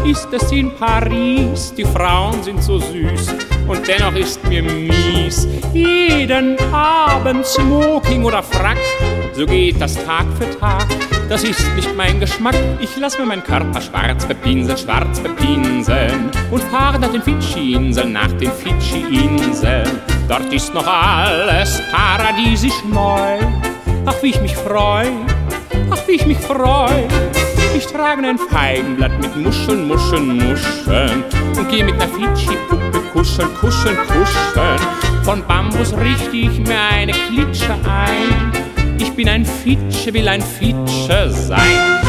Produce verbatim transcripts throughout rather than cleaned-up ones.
ist es in Paris. Die Frauen sind so süß und dennoch ist mir mies. Jeden Abend Smoking oder Frack, so geht das Tag für Tag. Das ist nicht mein Geschmack. Ich lass mir meinen Körper schwarz bepinseln, schwarz bepinseln und fahre nach den Fidschi-Inseln, nach den Fidschi-Inseln. Dort ist noch alles paradiesisch neu. Ach, wie ich mich freu, ach, wie ich mich freu. Ich trage ein Feigenblatt mit Muscheln, Muscheln, Muscheln und geh mit ner Fidschi-Puppe kuscheln, kuscheln, kuscheln. Von Bambus richte ich mir eine Klitsche ein. Ich bin ein Fitsche, will ein Fitsche sein.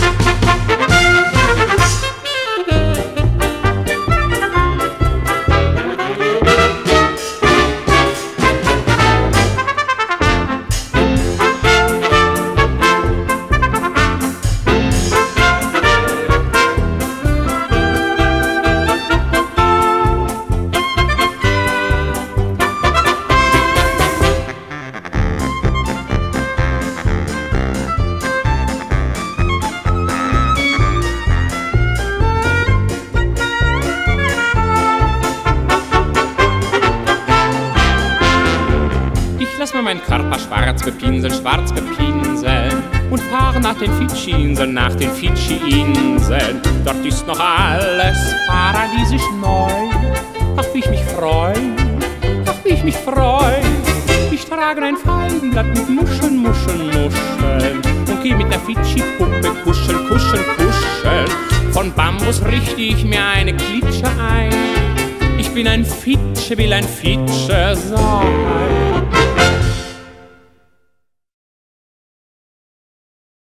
Lass mir meinen Körper schwarz bepinseln, schwarz bepinseln und fahre nach den Fidschi-Inseln, nach den Fidschi-Inseln. Dort ist noch alles paradiesisch neu. Ach, wie ich mich freu, ach, wie ich mich freu. Ich trage ein Feigenblatt mit Muscheln, Muscheln, Muscheln und geh mit der Fidschi-Puppe kuscheln, kuscheln, kuscheln. Von Bambus richte ich mir eine Klitsche ein. Ich bin ein Fitsche, will ein Fitsche sein.